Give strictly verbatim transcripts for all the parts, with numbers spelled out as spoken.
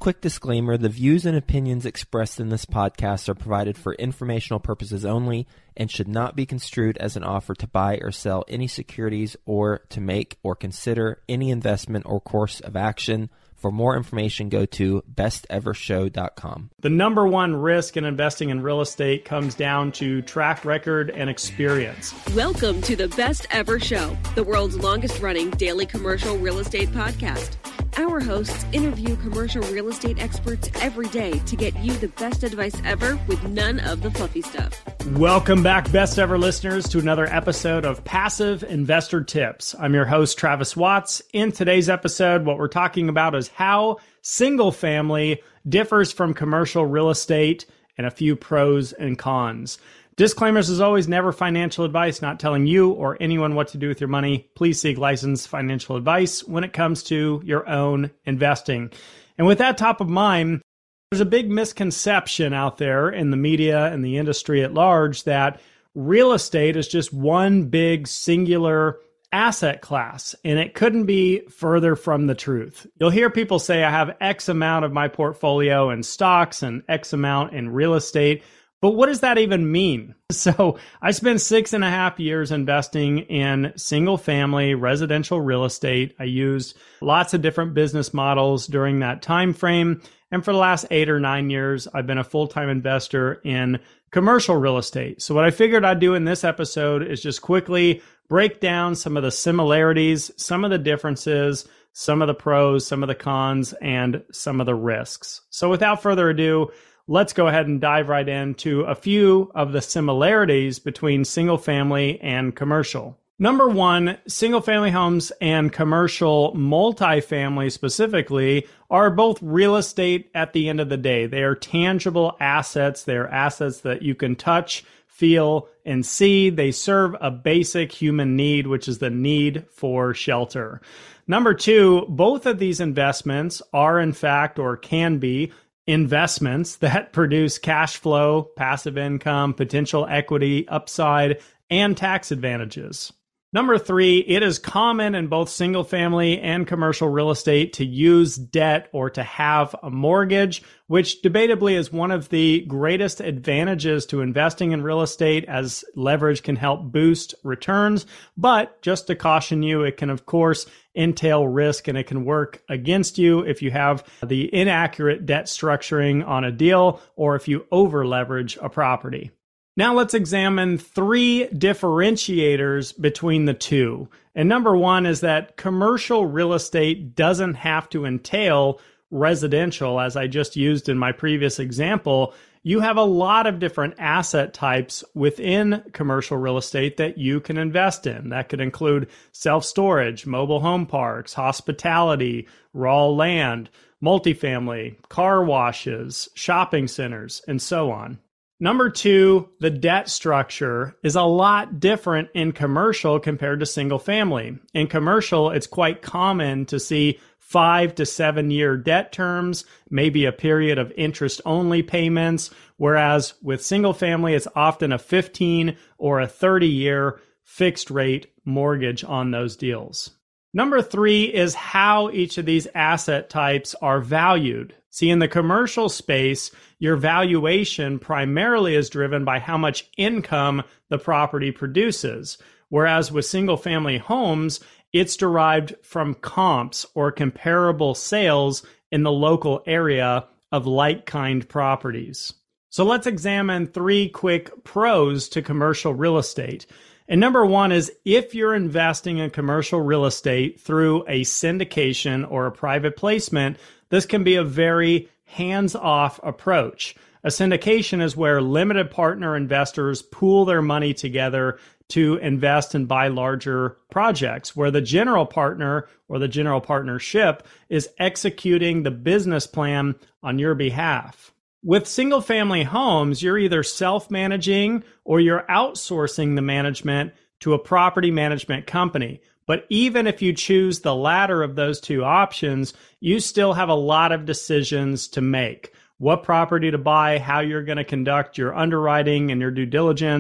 quick disclaimer, the views and opinions expressed in this podcast are provided for informational purposes only and should not be construed as an offer to buy or sell any securities or to make or consider any investment or course of action. For more information, go to best ever show dot com. The number one risk in investing in real estate comes down to track record and experience. Welcome to the Best Ever Show, the world's longest running daily commercial real estate podcast. Our hosts interview commercial real estate experts every day to get you the best advice ever with none of the fluffy stuff. Welcome back, Best Ever listeners, to another episode of Passive Investor Tips. I'm your host, Travis Watts. In today's episode, what we're talking about is how single family differs from commercial real estate and a few pros and cons. Disclaimers as always, never financial advice, not telling you or anyone what to do with your money. Please seek licensed financial advice when it comes to your own investing. And with that top of mind, there's a big misconception out there in the media and the industry at large that real estate is just one big singular asset class, and it couldn't be further from the truth. You'll hear people say, I have X amount of my portfolio in stocks and X amount in real estate. But what does that even mean? So I spent six and a half years investing in single family residential real estate. I used lots of different business models during that time frame. And for the last eight or nine years, I've been a full-time investor in commercial real estate. So what I figured I'd do in this episode is just quickly break down some of the similarities, some of the differences, some of the pros, some of the cons, and some of the risks. So without further ado, let's go ahead and dive right into a few of the similarities between single family and commercial. Number one, single family homes and commercial multifamily specifically are both real estate at the end of the day. They are tangible assets. They are assets that you can touch, feel, and see. They serve a basic human need, which is the need for shelter. Number two, both of these investments are in fact or can be investments that produce cash flow, passive income, potential equity upside, and tax advantages. Number three, it is common in both single family and commercial real estate to use debt or to have a mortgage, which debatably is one of the greatest advantages to investing in real estate, as leverage can help boost returns. But just to caution you, it can of course entail risk and it can work against you if you have the inaccurate debt structuring on a deal or if you over leverage a property. Now let's examine three differentiators between the two. And number one is that commercial real estate doesn't have to entail residential, as I just used in my previous example. You have a lot of different asset types within commercial real estate that you can invest in. That could include self-storage, mobile home parks, hospitality, raw land, multifamily, car washes, shopping centers, and so on. Number two, the debt structure is a lot different in commercial compared to single family. In commercial, it's quite common to see five to seven year debt terms, maybe a period of interest only payments, whereas with single family, it's often a fifteen or a thirty year fixed rate mortgage on those deals. Number three is how each of these asset types are valued. See, in the commercial space, your valuation primarily is driven by how much income the property produces. Whereas with single-family homes, it's derived from comps or comparable sales in the local area of like-kind properties. So let's examine three quick pros to commercial real estate. And number one is if you're investing in commercial real estate through a syndication or a private placement, this can be a very hands-off approach. A syndication is where limited partner investors pool their money together to invest and buy larger projects, where the general partner or the general partnership is executing the business plan on your behalf. With single-family homes, you're either self-managing or you're outsourcing the management to a property management company. But even if you choose the latter of those two options, you still have a lot of decisions to make. What property to buy, how you're going to conduct your underwriting and your due diligence,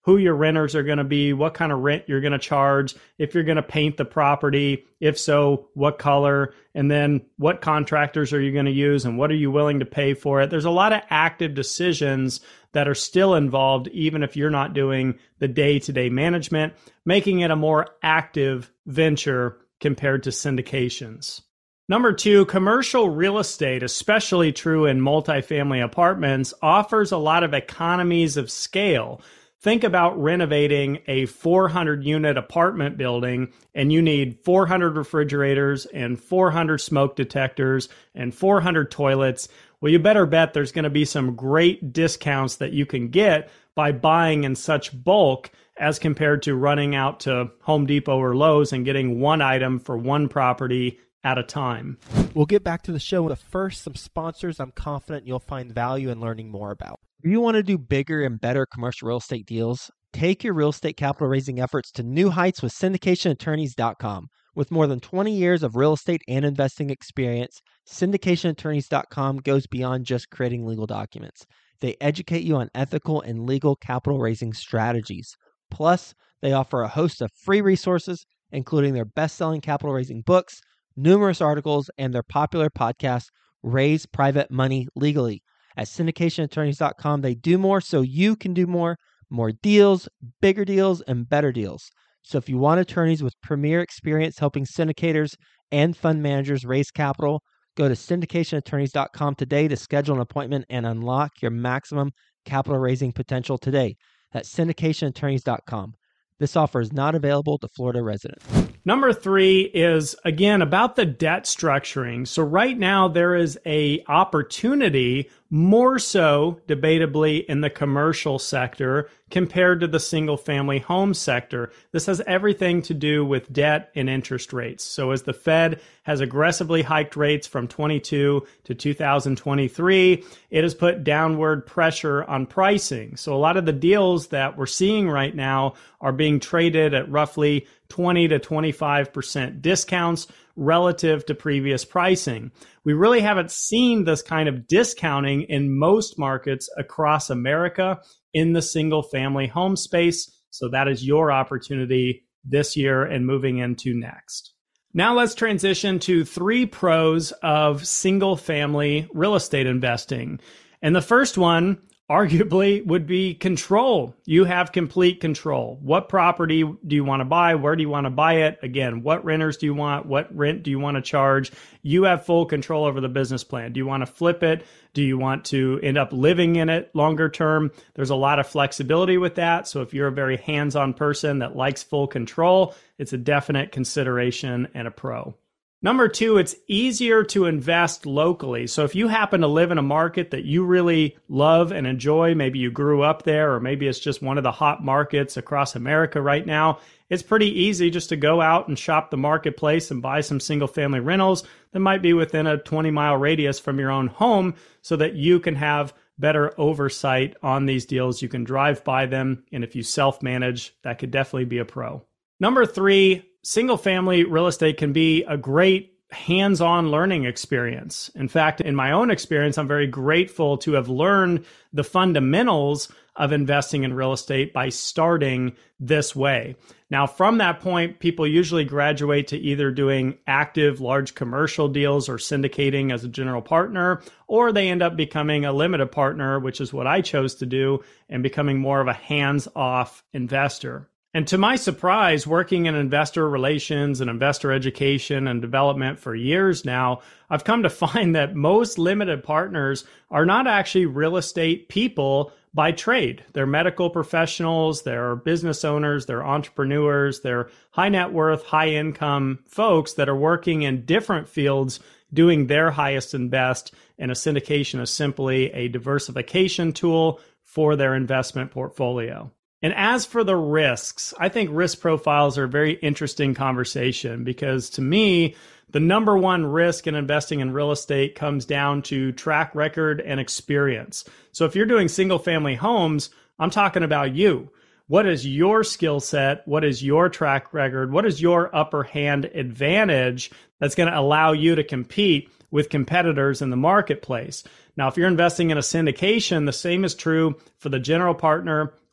who your renters are going to be, what kind of rent you're going to charge, if you're going to paint the property, if so, what color, and then what contractors are you going to use and what are you willing to pay for it. There's a lot of active decisions that are still involved, even if you're not doing the day-to-day management, making it a more active venture compared to syndications. Number two, commercial real estate, especially true in multifamily apartments, offers a lot of economies of scale. Think about renovating a four hundred unit apartment building and you need four hundred refrigerators and four hundred smoke detectors and four hundred toilets. Well, you better bet there's going to be some great discounts that you can get by buying in such bulk as compared to running out to Home Depot or Lowe's and getting one item for one property at a time. We'll get back to the show, but first, some sponsors I'm confident you'll find value in learning more about. If you want to do bigger and better commercial real estate deals, take your real estate capital raising efforts to new heights with syndication attorneys dot com. With more than twenty years of real estate and investing experience, syndication attorneys dot com goes beyond just creating legal documents. They educate you on ethical and legal capital raising strategies. Plus, they offer a host of free resources, including their best-selling capital raising books, numerous articles, and their popular podcast, Raise Private Money Legally. At syndication attorneys dot com, they do more so you can do more, more deals, bigger deals, and better deals. So if you want attorneys with premier experience helping syndicators and fund managers raise capital, go to syndication attorneys dot com today to schedule an appointment and unlock your maximum capital raising potential today. That's syndication attorneys dot com. This offer is not available to Florida residents. Number three is, again, about the debt structuring. So right now there is a opportunity, more so debatably in the commercial sector compared to the single family home sector. This has everything to do with debt and interest rates. So as the Fed has aggressively hiked rates from twenty-two to two thousand twenty-three, it has put downward pressure on pricing. So a lot of the deals that we're seeing right now are being traded at roughly twenty to twenty-five percent discounts relative to previous pricing. We really haven't seen this kind of discounting in most markets across America in the single family home space. So that is your opportunity this year and moving into next. Now let's transition to three pros of single family real estate investing. And the first one, arguably, would be control. You have complete control. What property do you want to buy? Where do you want to buy it? Again, what renters do you want? What rent do you want to charge? You have full control over the business plan. Do you want to flip it? Do you want to end up living in it longer term? There's a lot of flexibility with that. So if you're a very hands-on person that likes full control, it's a definite consideration and a pro. Number two, it's easier to invest locally. So if you happen to live in a market that you really love and enjoy, maybe you grew up there, or maybe it's just one of the hot markets across America right now, it's pretty easy just to go out and shop the marketplace and buy some single family rentals that might be within a twenty mile radius from your own home so that you can have better oversight on these deals. You can drive by them. And if you self-manage, that could definitely be a pro. Number three, single family real estate can be a great hands-on learning experience. In fact, in my own experience, I'm very grateful to have learned the fundamentals of investing in real estate by starting this way. Now, from that point, people usually graduate to either doing active large commercial deals or syndicating as a general partner, or they end up becoming a limited partner, which is what I chose to do, and becoming more of a hands-off investor. And to my surprise, working in investor relations and investor education and development for years now, I've come to find that most limited partners are not actually real estate people by trade. They're medical professionals, they're business owners, they're entrepreneurs, they're high net worth, high income folks that are working in different fields doing their highest and best. And a syndication is simply a diversification tool for their investment portfolio. And as for the risks, I think risk profiles are a very interesting conversation because to me, the number one risk in investing in real estate comes down to track record and experience. So if you're doing single family homes, I'm talking about you. What is your skill set? What is your track record? What is your upper hand advantage that's going to allow you to compete with competitors in the marketplace? Now, if you're investing in a syndication, the same is true for the general partner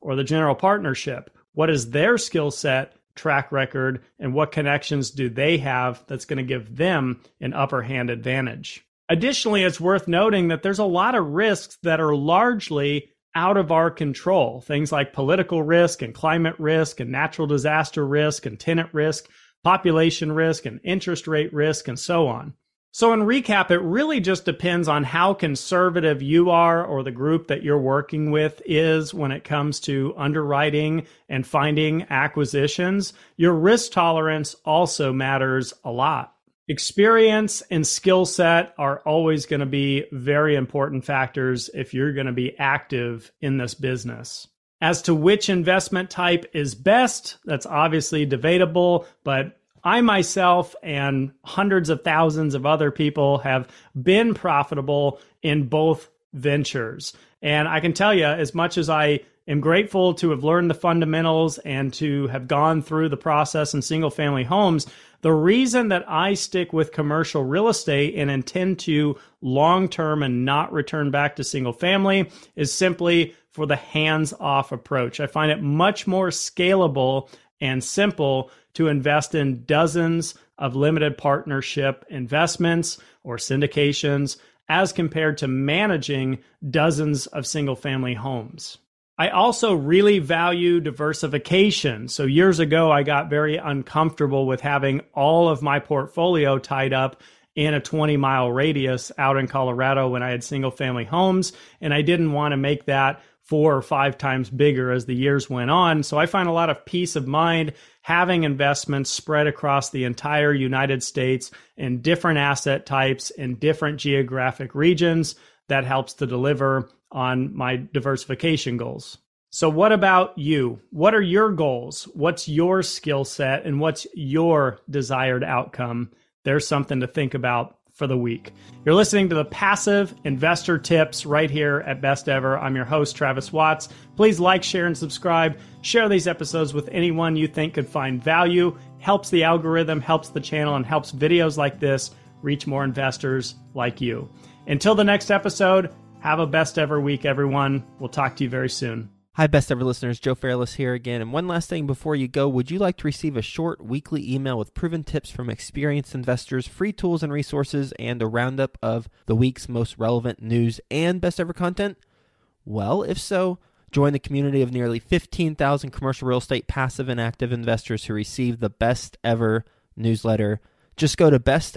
or the general partnership? What is their skill set, track record, and what connections do they have that's going to give them an upper hand advantage? Additionally, it's worth noting that there's a lot of risks that are largely out of our control. Things like political risk and climate risk and natural disaster risk and tenant risk, population risk and interest rate risk, and so on. So in recap, it really just depends on how conservative you are or the group that you're working with is when it comes to underwriting and finding acquisitions. Your risk tolerance also matters a lot. Experience and skill set are always going to be very important factors if you're going to be active in this business. As to which investment type is best, that's obviously debatable, but I myself and hundreds of thousands of other people have been profitable in both ventures. And I can tell you, as much as I am grateful to have learned the fundamentals and to have gone through the process in single family homes, the reason that I stick with commercial real estate and intend to long-term and not return back to single family is simply for the hands-off approach. I find it much more scalable and simple to invest in dozens of limited partnership investments or syndications as compared to managing dozens of single-family homes. I also really value diversification. So years ago, I got very uncomfortable with having all of my portfolio tied up in a twenty mile radius out in Colorado when I had single-family homes, and I didn't want to make that four or five times bigger as the years went on. So I find a lot of peace of mind having investments spread across the entire United States in different asset types in different geographic regions. That helps to deliver on my diversification goals. So what about you? What are your goals? What's your skill set and what's your desired outcome? There's something to think about for the week. You're listening to the Passive Investor Tips right here at Best Ever. I'm your host, Travis Watts. Please like, share, and subscribe. Share these episodes with anyone you think could find value. Helps the algorithm, helps the channel, and helps videos like this reach more investors like you. Until the next episode, have a best ever week, everyone. We'll talk to you very soon. Hi, Best Ever listeners. Joe Fairless here again. And one last thing before you go, would you like to receive a short weekly email with proven tips from experienced investors, free tools and resources, and a roundup of the week's most relevant news and Best Ever content? Well, if so, join the community of nearly fifteen thousand commercial real estate passive and active investors who receive the Best Ever newsletter. Just go to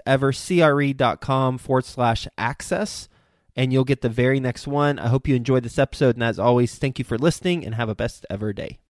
bestevercre.com forward slash access. And you'll get the very next one. I hope you enjoyed this episode. And as always, thank you for listening and have a best ever day.